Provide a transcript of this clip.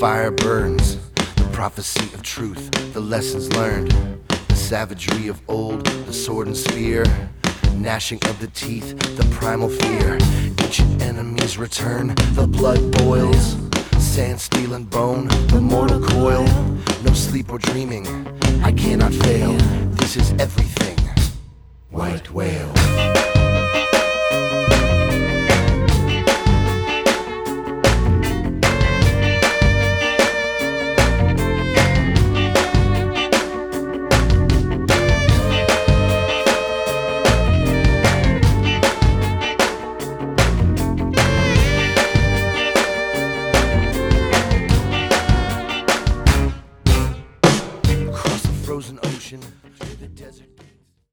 fire burns, the prophecy of truth, the lessons learned, the savagery of old, the sword and spear, gnashing of the teeth, the primal fear. Ancient enemies return, the blood boils, sand, steel and bone, the mortal coil. No sleep or dreaming, I cannot fail. This is everything. White whale.